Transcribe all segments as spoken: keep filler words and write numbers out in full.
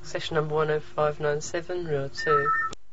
Session number one oh five nine seven, Reel two.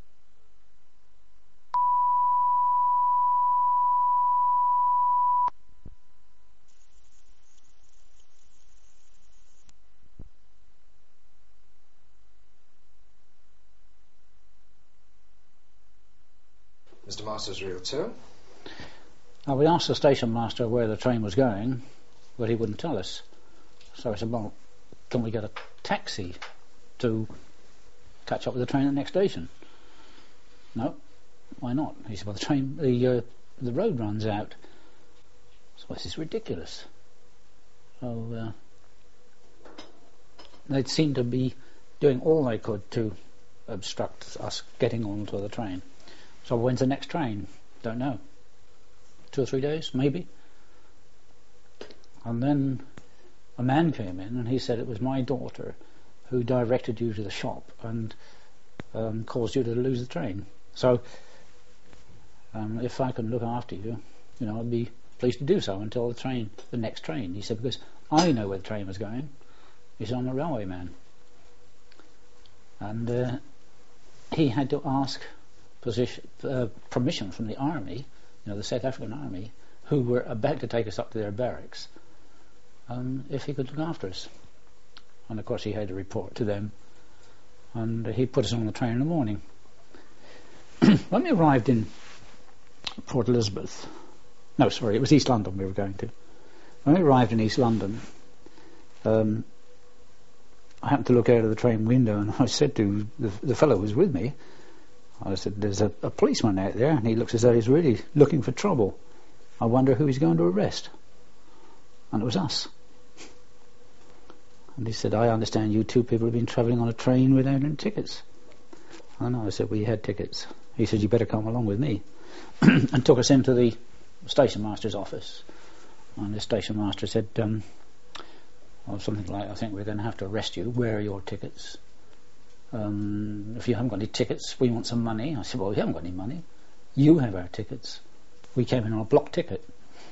Mister Masters, Reel two. Now, we asked the station master where the train was going, but he wouldn't tell us. So I said, well, can we get a taxi to catch up with the train at the next station? No, why not? He said, well, the train, the uh, the road runs out. So this is ridiculous. So uh, they seemed to be doing all they could to obstruct us getting onto the train. So when's the next train? Don't know. Two or three days, maybe. And then a man came in and he said it was my daughter who directed you to the shop and um, caused you to lose the train. So um, if I can look after you, you know, I'd be pleased to do so until the train, the next train. He said, because I know where the train was going. He said, I'm a railway man. And uh, he had to ask position, uh, permission from the army, you know, the South African army, who were about to take us up to their barracks, um, if he could look after us. And of course he had to report to them, and uh, he put us on the train in the morning. When we arrived in Port Elizabeth, no sorry, it was East London we were going to. When we arrived in East London, um, I happened to look out of the train window and I said to the, the fellow who was with me, I said, there's a, a policeman out there and he looks as though he's really looking for trouble. I wonder who he's going to arrest. And it was us. And he said, I understand you two people have been travelling on a train without any tickets. I know, I said, we had tickets. He said, you better come along with me. And took us into the station master's office. And the station master said, um, well, something like, I think we're going to have to arrest you. Where are your tickets? Um, if you haven't got any tickets, we want some money. I said, well, we haven't got any money. You have our tickets. We came in on a block ticket.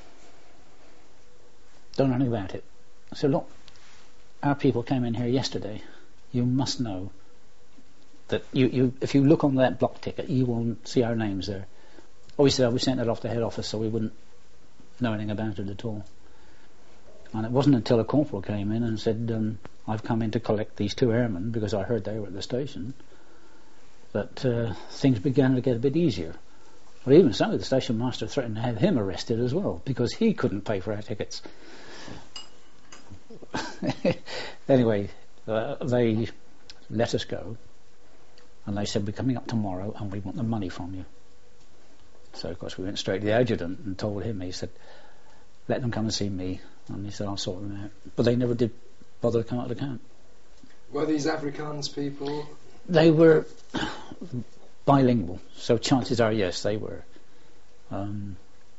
Don't know anything about it. I said, look, our people came in here yesterday. You must know that you, you, if you look on that block ticket, you will see our names there. Oh, he said, oh, we sent it off to head office so we wouldn't know anything about it at all. And it wasn't until a corporal came in and said, um, I've come in to collect these two airmen because I heard they were at the station, that uh, things began to get a bit easier. But even so, the station master threatened to have him arrested as well because he couldn't pay for our tickets. Anyway, uh, they let us go and they said, we're coming up tomorrow and we want the money from you. So of course we went straight to the adjutant and told him. He said, let them come and see me. And he said, I'll sort them out. But they never did bother to come out of the camp. Were these Afrikaans people? They were bilingual, so chances are yes, they were. Um,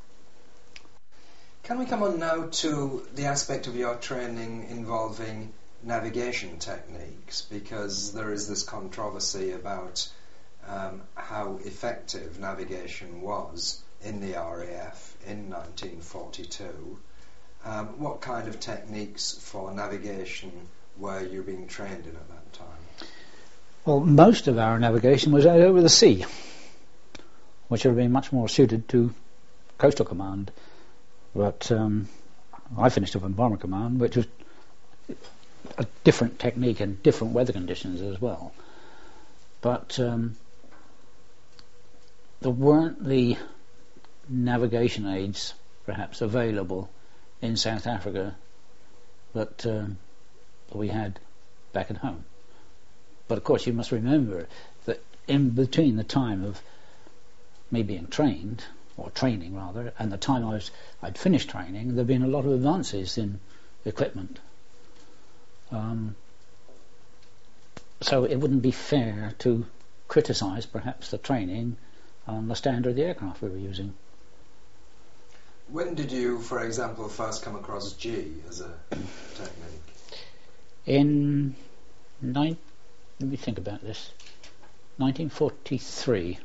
Can we come on now to the aspect of your training involving navigation techniques, because there is this controversy about um, how effective navigation was in the R A F in nineteen forty-two. Um, what kind of techniques for navigation were you being trained in at that time? Well, most of our navigation was out over the sea, which would have been much more suited to Coastal Command. But um, I finished up in Bomber Command, which was a different technique and different weather conditions as well. But um, there weren't the navigation aids, perhaps, available in South Africa that um, we had back at home. But of course you must remember that in between the time of me being trained, or training rather, and the time I was, I'd finished training, there had been a lot of advances in equipment. Um, so it wouldn't be fair to criticise perhaps the training on the standard of the aircraft we were using. When did you, for example, first come across G as a technique? In nine, let me think about this. nineteen forty-three.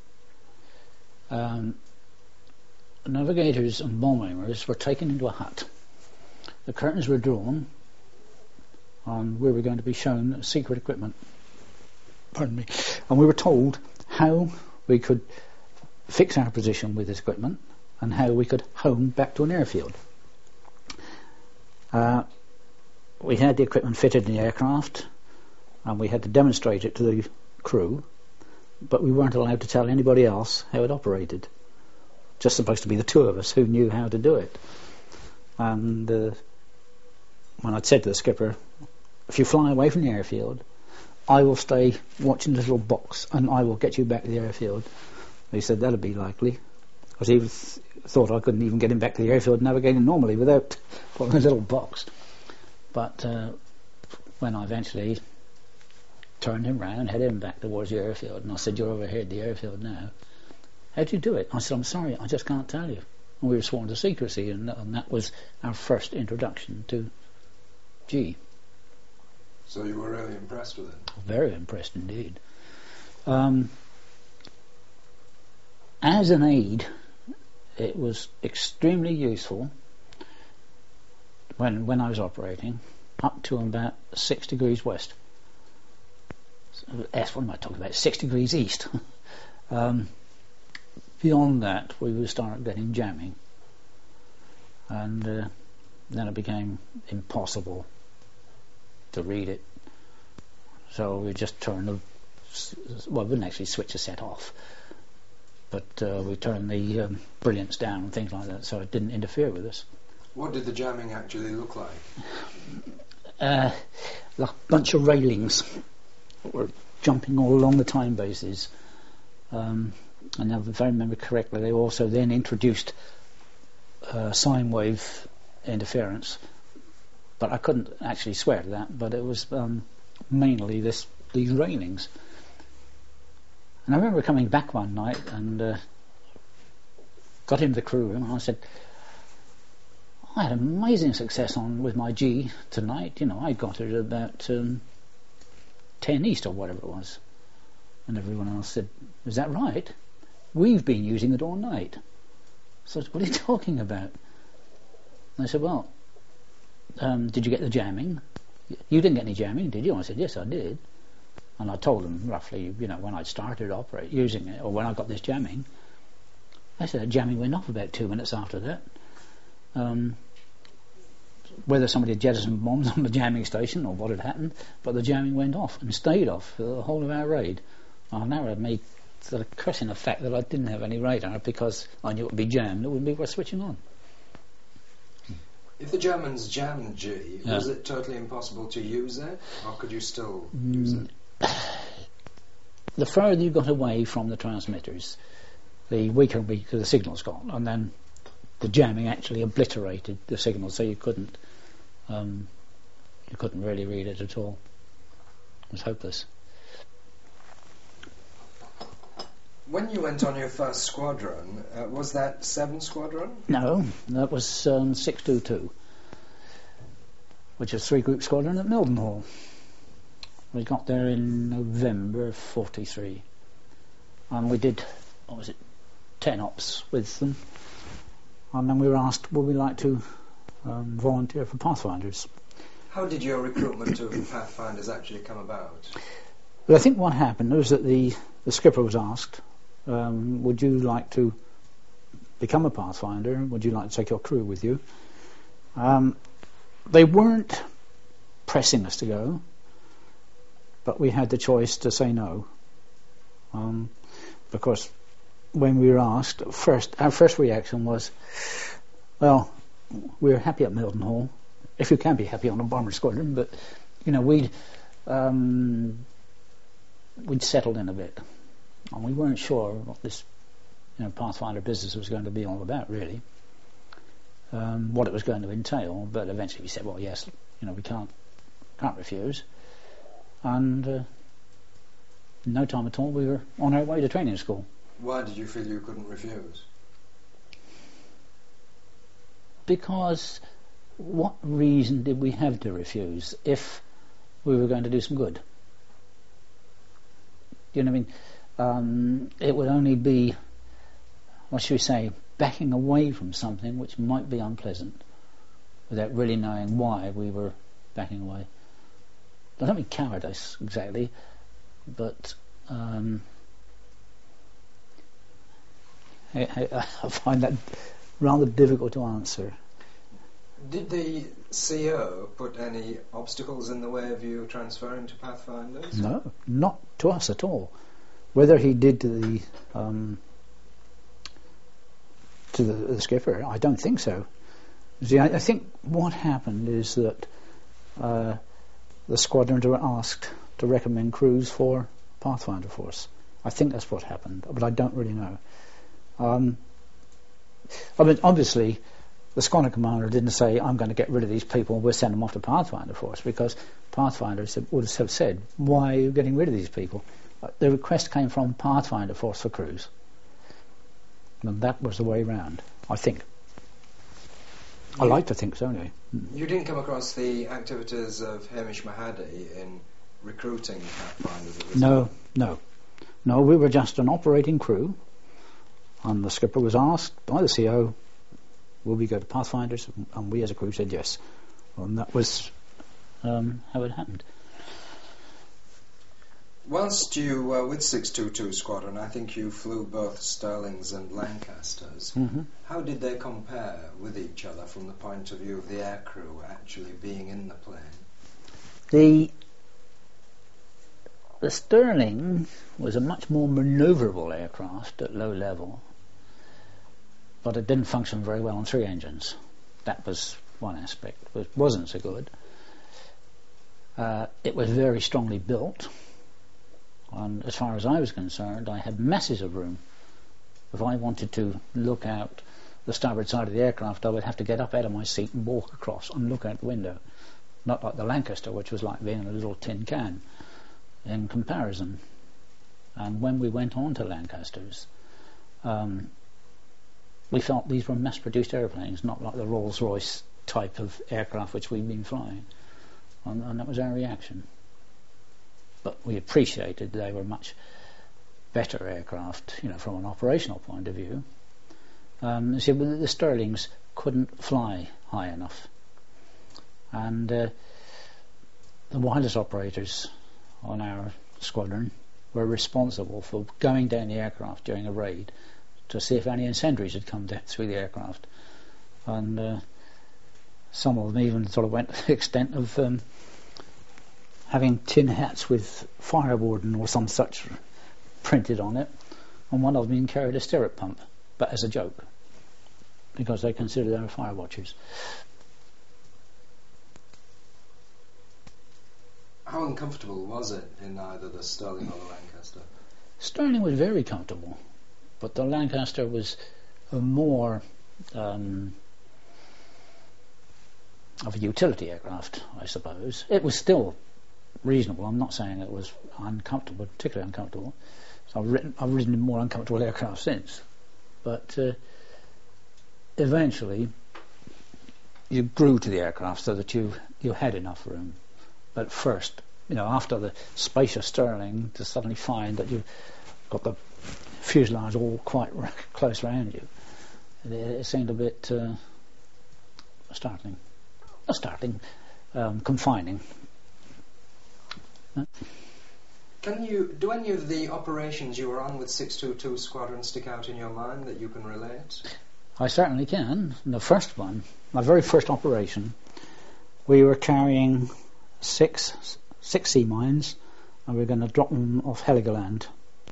Um, navigators and bomb aimers were taken into a hut. The curtains were drawn, and we were going to be shown secret equipment. Pardon me. And we were told how we could fix our position with this equipment and how we could home back to an airfield. Uh, we had the equipment fitted in the aircraft, and we had to demonstrate it to the crew, but we weren't allowed to tell anybody else how it operated. Just supposed to be the two of us who knew how to do it. And uh, when I'd said to the skipper, if you fly away from the airfield, I will stay watching the little box and I will get you back to the airfield. He said that'd be likely, because he was, thought I couldn't even get him back to the airfield navigating normally without putting a little box. But uh, when I eventually turned him round, headed him back towards the airfield, and I said, you're over here at the airfield now. How do you do it? I said, I'm sorry, I just can't tell you. And we were sworn to secrecy, and, and that was our first introduction to G. So you were really impressed with it? Very impressed indeed. Um, as an aid, it was extremely useful when when I was operating up to about six degrees west. So, S, what am I talking about? Six degrees east. um, beyond that, we would start getting jamming, and uh, then it became impossible to read it. So we just turned the, well, we wouldn't actually switch the set off, but uh, we turned the um, brilliance down and things like that, so it didn't interfere with us. What did the jamming actually look like? Uh, like a bunch of railings that were jumping all along the time bases. Um, and if I remember correctly, they also then introduced uh, sine wave interference, but I couldn't actually swear to that, but it was um, mainly this these railings. And I remember coming back one night and uh, got into the crew room, and I said, I had amazing success on with my G tonight. You know, I got it at about um, ten east or whatever it was. And everyone else said, is that right? We've been using it all night. So I said, what are you talking about? And I said, well, um, did you get the jamming? You didn't get any jamming, did you? I said, yes, I did. And I told them roughly, you know, when I'd started operate using it, or when I got this jamming. I said, the jamming went off about two minutes after that. Um, whether somebody had jettisoned bombs on the jamming station or what had happened, but the jamming went off and stayed off for the whole of our raid. I now had made sort of cursing the fact that I didn't have any radar because I knew it would be jammed. It wouldn't be worth switching on. If the Germans jammed G, yeah. was it totally impossible to use it, or could you still mm. use it? The further you got away from the transmitters, the weaker the signals got, and then the jamming actually obliterated the signal, so you couldn't um, you couldn't really read it at all. It was hopeless. When you went on your first squadron, uh, was that seven Squadron? No, that was um, six two two, which is three group squadron at Mildenhall. We got there in November forty-three, and we did, what was it, ten ops with them. And then we were asked, would we like to um, volunteer for Pathfinders? How did your recruitment to Pathfinders actually come about? Well, I think what happened was that the, the skipper was asked, um, would you like to become a Pathfinder? Would you like to take your crew with you? Um, they weren't pressing us to go, but we had the choice to say no. Um, because when we were asked, first our first reaction was, well, we're happy at Mildenhall, if you can be happy on a bomber squadron, but you know, we'd um, we'd settled in a bit, and we weren't sure what this, you know, Pathfinder business was going to be all about, really, um, what it was going to entail. But eventually we said, well, yes, you know, we can't can't refuse, and uh, in no time at all we were on our way to training school. Why did you feel you couldn't refuse? Because what reason did we have to refuse if we were going to do some good? You know what I mean? Um, it would only be, what should we say, backing away from something which might be unpleasant without really knowing why we were backing away. I don't mean cowardice exactly, but um, I, I, I find that rather difficult to answer. Did the C O put any obstacles in the way of you transferring to Pathfinders? No, not to us at all. Whether he did to the um, to the, the skipper, I don't think so. See, I, I think what happened is that uh, the squadrons were asked to recommend crews for Pathfinder Force. I think that's what happened, but I don't really know. Um, I mean, obviously, the squadron commander didn't say, I'm going to get rid of these people and we'll send them off to Pathfinder Force, because Pathfinders would have said, why are you getting rid of these people? The request came from Pathfinder Force for crews. And that was the way round, I think. I like to think so, anyway. You didn't come across the activities of Hamish Mahadi in recruiting Pathfinders at this No, time? no. No, we were just an operating crew, and the skipper was asked by the C O, will we go to Pathfinders? And we as a crew said yes. And that was um, how it happened. Whilst you were with six two two Squadron, I think you flew both Stirlings and Lancasters. Mm-hmm. How did they compare with each other from the point of view of the aircrew actually being in the plane? The the Stirling was a much more manoeuvrable aircraft at low level, but it didn't function very well on three engines. That was one aspect. It wasn't so good. Uh, it was very strongly built, and as far as I was concerned, I had masses of room. If I wanted to look out the starboard side of the aircraft, I would have to get up out of my seat and walk across and look out the window. Not like the Lancaster, which was like being in a little tin can in comparison. And when we went on to Lancasters, um, we felt these were mass-produced airplanes, not like the Rolls-Royce type of aircraft which we'd been flying. And, and that was our reaction. But we appreciated they were much better aircraft, you know, from an operational point of view. Um, you see, the Stirlings couldn't fly high enough. And uh, the wireless operators on our squadron were responsible for going down the aircraft during a raid to see if any incendiaries had come down through the aircraft. And uh, some of them even sort of went to the extent of um, having tin hats with fire warden or some such printed on it, and one of them even carried a stirrup pump, but as a joke, because they considered they were fire watchers. How uncomfortable was it in either the Stirling or the Lancaster? Stirling was very comfortable, but the Lancaster was a more um, of a utility aircraft, I suppose. It was still reasonable. I'm not saying it was uncomfortable, particularly uncomfortable. So I've written, I've ridden in more uncomfortable aircraft since. But uh, eventually, you grew to the aircraft so that you you had enough room. But first, you know, after the spacious Stirling, to suddenly find that you've got the fuselage all quite r- close around you, it, it seemed a bit uh, startling. Not startling, um, confining. Can you do any of the operations you were on with six two two Squadron stick out in your mind that you can relate? I certainly can. The first one, my very first operation, we were carrying six six sea mines, and we were going to drop them off Heligoland.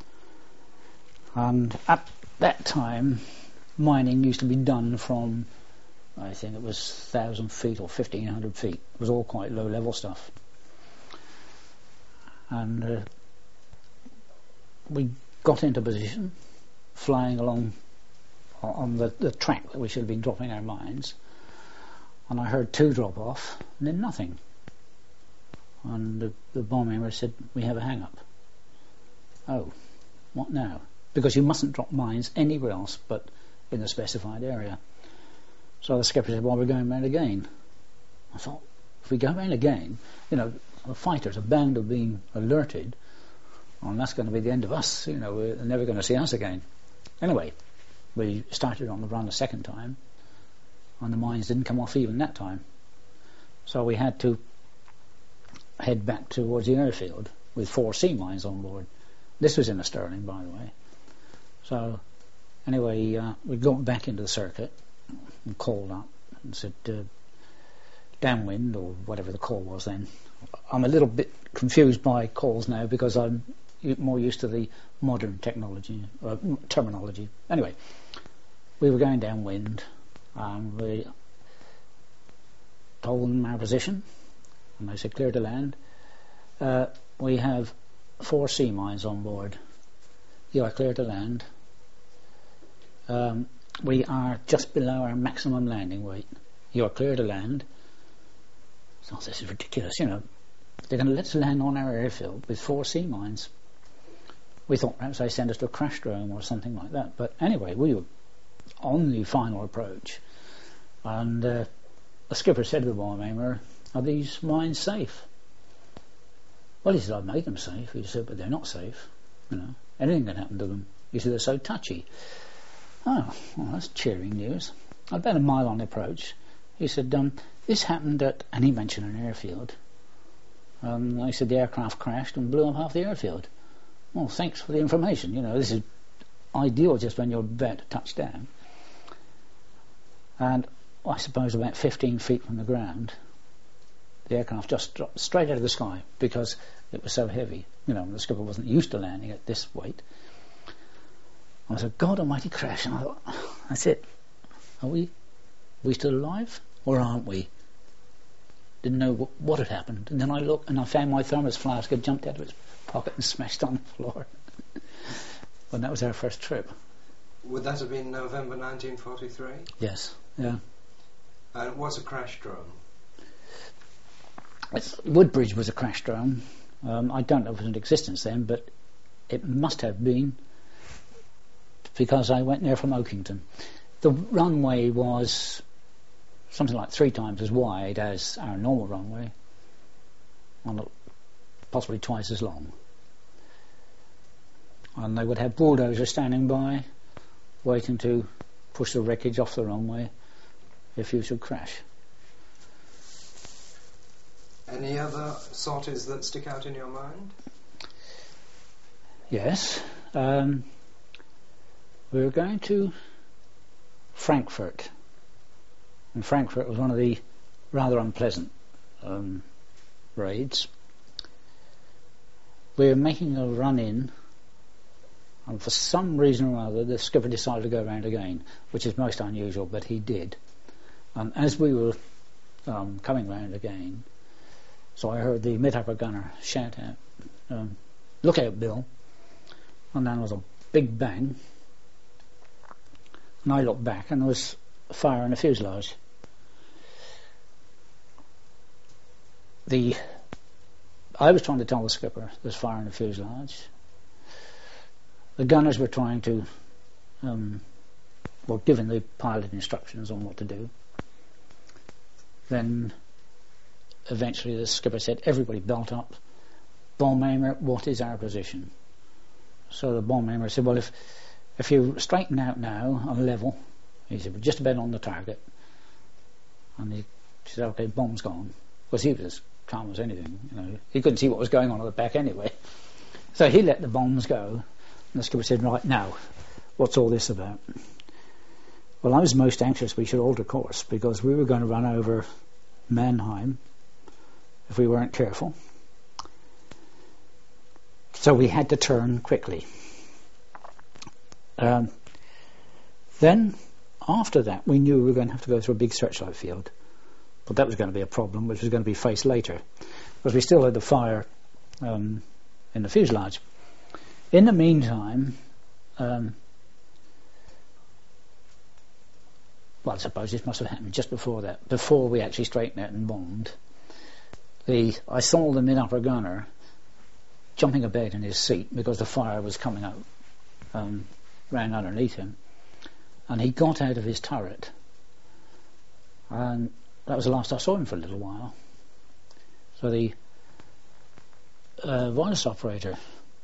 And at that time, mining used to be done from, I think it was one thousand feet or fifteen hundred feet. It was all quite low level stuff. And uh, we got into position, flying along on the, the track that we should have been dropping our mines, and I heard two drop off and then nothing. And the, the bomber said, we have a hang up. Oh, what now? Because you mustn't drop mines anywhere else but in the specified area. So the skipper said, well, we're going round again. I thought, if we go round again, you know, the fighters are bound to being alerted, and that's going to be the end of us. You know, they're never going to see us again. Anyway, we started on the run a second time, and the mines didn't come off even that time. So we had to head back towards the airfield with four sea mines on board. This was in a Stirling, by the way. So anyway, uh, we got back into the circuit and called up and said uh, downwind, or whatever the call was then. I'm a little bit confused by calls now because I'm more used to the modern technology, uh, terminology. Anyway, we were going downwind and we told them our position and they said clear to land. Uh, we have four sea mines on board. You are clear to land. Um, we are just below our maximum landing weight. You are clear to land. So this is ridiculous, you know. They're going to let us land on our airfield with four sea mines. We thought perhaps they sent us to a crash drone or something like that. But anyway, we were on the final approach. And uh, the skipper said to the bomb aimer, are these mines safe? Well, he said, I'd make them safe. He said, but they're not safe. You know, anything can happen to them. He said, they're so touchy. Oh, well, that's cheering news. About a mile on the approach, he said, um, this happened at, and he mentioned an airfield. Um, he said the aircraft crashed and blew up half the airfield. Well, thanks for the information. You know, this is ideal just when you're about to touch down. And I suppose about fifteen feet from the ground, the aircraft just dropped straight out of the sky because it was so heavy. You know, the skipper wasn't used to landing at this weight. I said, God almighty, crash. And I thought, that's it. Are we, are we still alive or aren't we? Didn't know what, what had happened. And then I looked and I found my thermos flask had jumped out of its pocket and smashed on the floor. Well, that was our first trip. Would that have been November nineteen forty-three? Yes, yeah. And what's a crash drone? It's, Woodbridge was a crash drone. Um, I don't know if it was in existence then, but it must have been because I went there from Oakington. The runway was something like three times as wide as our normal runway, and possibly twice as long. And they would have bulldozers standing by, waiting to push the wreckage off the runway if you should crash. Any other sorties that stick out in your mind? Yes. Um, we were going to Frankfurt. And Frankfurt was one of the rather unpleasant um, raids. We were making a run in, and for some reason or other the skipper decided to go round again, which is most unusual, but he did. And as we were um, coming round again, so I heard the mid-upper gunner shout out, um, look out, Bill. And then there was a big bang, and I looked back and there was fire in the fuselage. The I was trying to tell the skipper there's fire in the fuselage. The gunners were trying to um, well, giving the pilot instructions on what to do. Then eventually the skipper said, everybody belt up. Bomb aimer, what is our position? So the bomb aimer said, well, if if you straighten out now on level, he said, we're just about on the target. And he said, okay, bomb's gone. Because he was as calm as anything, you know. He couldn't see what was going on at the back anyway. So he let the bombs go. And the skipper said, right, now, what's all this about? Well, I was most anxious we should alter course because we were going to run over Mannheim if we weren't careful. So we had to turn quickly. Um, then, after that, we knew we were going to have to go through a big searchlight field. But that was going to be a problem, which was going to be faced later. Because we still had the fire um, in the fuselage. In the meantime, um, well, I suppose this must have happened just before that, before we actually straightened out and bombed. The, I saw the mid-upper gunner jumping about in his seat because the fire was coming out um, round underneath him, and he got out of his turret, and that was the last I saw him for a little while. So the uh, wireless operator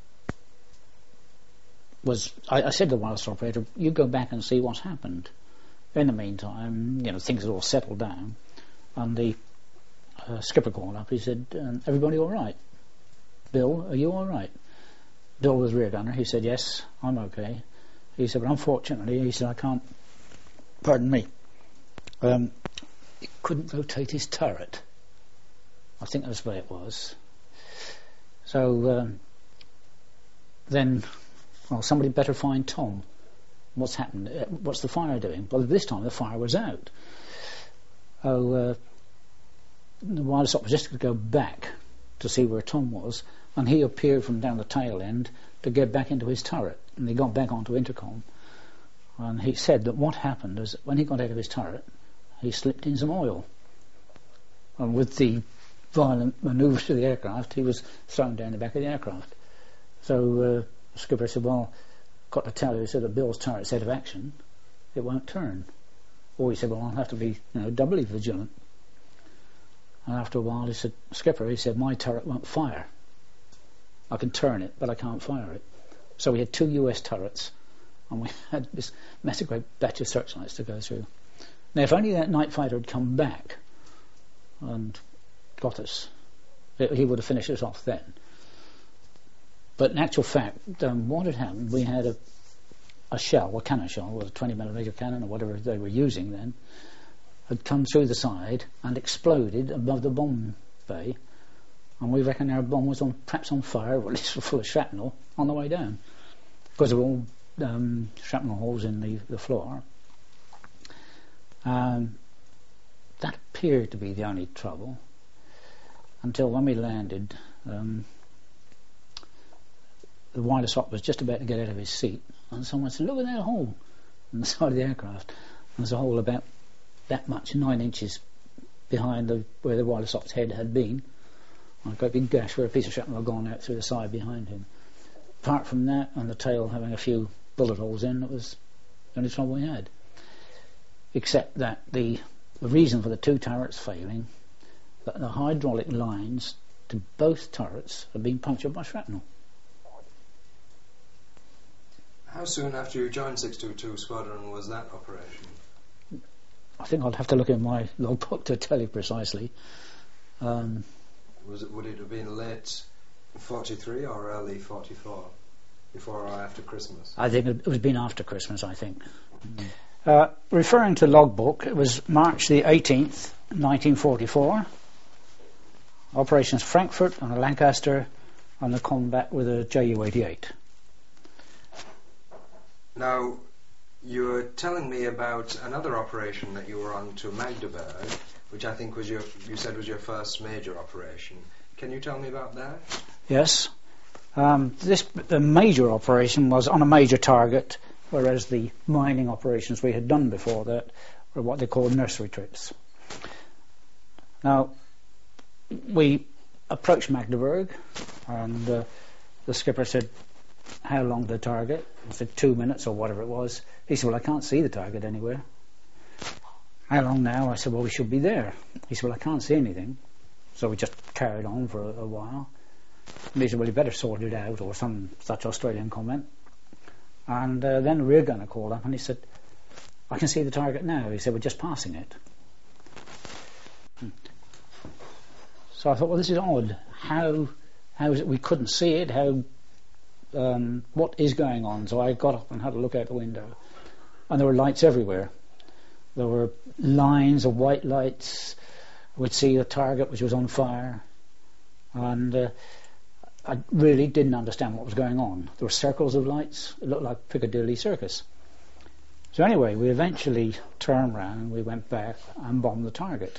was, I, I said to the wireless operator, you go back and see what's happened. In the meantime, you know, things had all settled down, and the uh, skipper called up. He said, um, everybody all right? Bill, are you all right? Bill was rear gunner. He said, yes, I'm okay. He said, but unfortunately, he said, I can't, pardon me, um, he couldn't rotate his turret. I think that's the way it was. So um, then, well, somebody better find Tom. What's happened? Uh, what's the fire doing? Well, this time the fire was out. Oh, uh, the wireless op was just going to go back to see where Tom was, and he appeared from down the tail end to get back into his turret. And he got back onto intercom, and he said that what happened is that when he got out of his turret, he slipped in some oil. And with the violent manoeuvres to the aircraft, he was thrown down the back of the aircraft. So uh, the skipper said, well, got to tell you, he said that Bill's turret's out of action, it won't turn. Or he said, well, I'll have to be, you know, doubly vigilant. And after a while he said, skipper, he said, my turret won't fire. I can turn it, but I can't fire it. So we had two U S turrets, and we had this massive great batch of searchlights to go through. Now, if only that night fighter had come back and got us, he would have finished us off then. But in actual fact, um, what had happened, we had a, a shell, a cannon shell, with a twenty millimeter cannon or whatever they were using then, had come through the side and exploded above the bomb bay, and we reckon our bomb was on, perhaps on fire, or at least full of shrapnel, on the way down, because there were all um, shrapnel holes in the, the floor. Um, that appeared to be the only trouble, until when we landed, um, the wireless op was just about to get out of his seat, and someone said, look at that hole in the side of the aircraft. There's a hole about that much, nine inches behind the, where the wireless op's head had been, and a great big gash where a piece of shrapnel had gone out through the side behind him. Apart from that, and the tail having a few bullet holes in, it was the only trouble we had. Except that the, the reason for the two turrets failing, that the hydraulic lines to both turrets had been punctured by shrapnel. How soon after you joined six two two Squadron was that operation? I think I'd have to look in my logbook to tell you precisely. Um, was it, would it have been late forty-three or early forty-four? Before or after Christmas? I think it was been after Christmas, I think. Mm. Uh, referring to logbook, it was March the eighteenth, nineteen forty-four. Operations Frankfurt on a Lancaster and the combat with a J U eighty-eight. Now, you were telling me about another operation that you were on to Magdeburg, which I think was your, you said was your first major operation. Can you tell me about that? Yes. Um, this the major operation was on a major target, whereas the mining operations we had done before that were what they called nursery trips. Now, we approached Magdeburg, and uh, the skipper said, how long the target? I said, two minutes or whatever it was. He said, well, I can't see the target anywhere. How long now? I said, well, we should be there. He said, well, I can't see anything. So we just carried on for a, a while. And he said, well, you better sort it out, or some such Australian comment. And uh, then the rear gunner called up and he said, I can see the target now. He said, we're just passing it. Hmm. So I thought, well, this is odd. How, how is it we couldn't see it? How, um, what is going on? So I got up and had a look out the window. And there were lights everywhere. There were lines of white lights. We'd see the target, which was on fire. And uh, I really didn't understand what was going on. There were circles of lights. It looked like Piccadilly Circus. So anyway, we eventually turned around and we went back and bombed the target.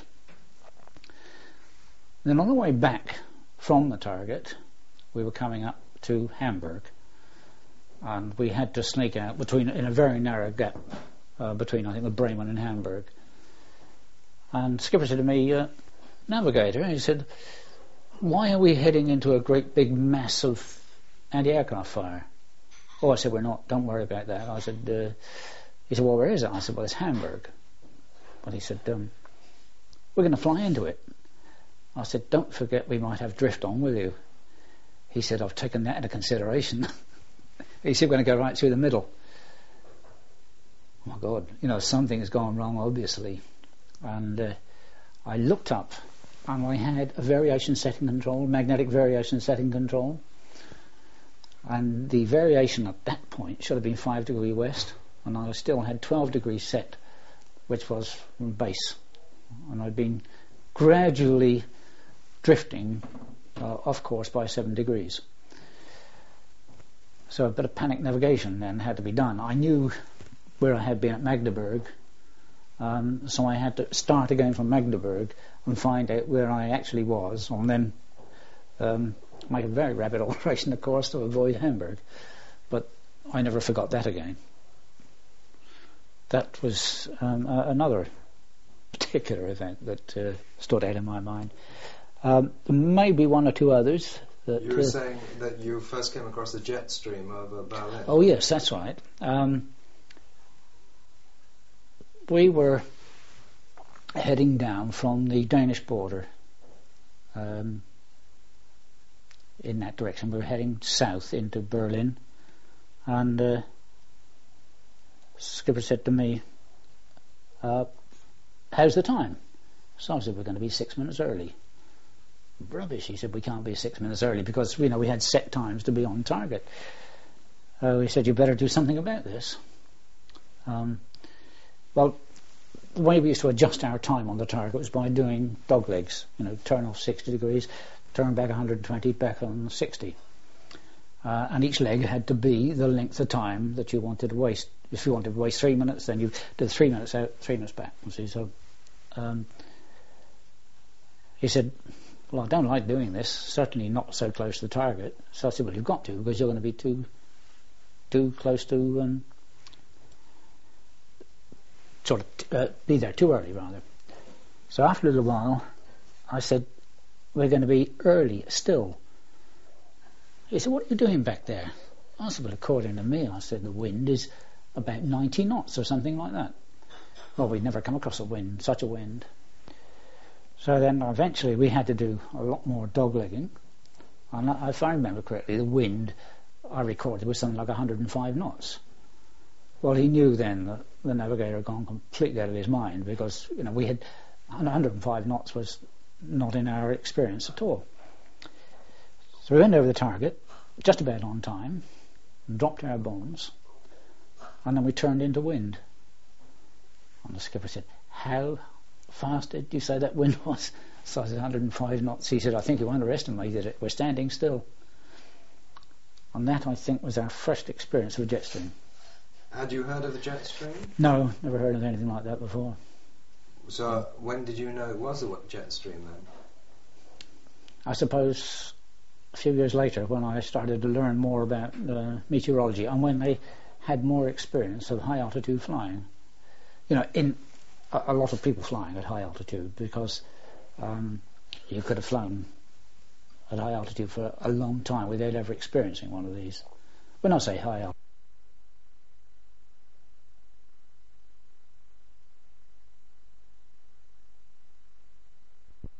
Then on the way back from the target, we were coming up to Hamburg, and we had to sneak out between in a very narrow gap uh, between, I think, the Bremen and Hamburg. And skipper said to me, uh, navigator, he said, why are we heading into a great big mass of anti-aircraft fire? Oh, I said, we're not, don't worry about that. I said, uh, he said, well, where is it? I said, well, it's Hamburg. But he said, um, we're going to fly into it. I said, don't forget we might have drift on, will you? He said, I've taken that into consideration. He said, we're going to go right through the middle. Oh my God, you know, something has gone wrong, obviously. And uh, I looked up and I had a variation setting control, magnetic variation setting control, and the variation at that point should have been five degree west, and I still had twelve degrees set, which was from base, and I'd been gradually drifting uh, off course by seven degrees. So a bit of panic navigation then had to be done. I knew where I had been at Magdeburg, um, so I had to start again from Magdeburg and find out where I actually was, and then um, make a very rapid alteration of course to avoid Hamburg. But I never forgot that again. That was um, uh, another particular event that uh, stood out in my mind. Um, maybe one or two others. That, you were uh, saying that you first came across the jet stream over Berlin. Oh yes, that's right. Um, we were heading down from the Danish border um, in that direction. We were heading south into Berlin, and uh, skipper said to me, uh, how's the time? So I said, we're going to be six minutes early. Rubbish, he said, we can't be six minutes early because, you know, we had set times to be on target. Uh, he said, you better do something about this. Um, well, the way we used to adjust our time on the target was by doing dog legs, you know, turn off sixty degrees, turn back one hundred twenty, back on sixty. Uh, and each leg had to be the length of time that you wanted to waste. If you wanted to waste three minutes, then you did three minutes out, three minutes back. You see, so um, he said, well, I don't like doing this, certainly not so close to the target. So I said, well, you've got to, because you're going to be too too close to um, sort of uh, be there too early, rather. So after a little while, I said, we're going to be early still. He said, what are you doing back there? I said, well, according to me, I said, the wind is about ninety knots or something like that. Well, we'd never come across a wind, such a wind. So then eventually we had to do a lot more doglegging, and if I remember correctly, the wind I recorded was something like one hundred five knots. Well, he knew then that the navigator had gone completely out of his mind, because, you know, we had one hundred five knots was not in our experience at all. So we went over the target just about on time, and dropped our bombs, and then we turned into wind. And the skipper said, how fast did you say that wind was? So I said, one hundred five knots. He said, I think you underestimated it. We're standing still. And that, I think, was our first experience with jet stream. Had you heard of the jet stream? No, never heard of anything like that before. So when did you know it was a jet stream then? I suppose a few years later, when I started to learn more about uh, meteorology, and when they had more experience of high altitude flying. You know, in a, a lot of people flying at high altitude, because um, you could have flown at high altitude for a long time without ever experiencing one of these. When I say high altitude,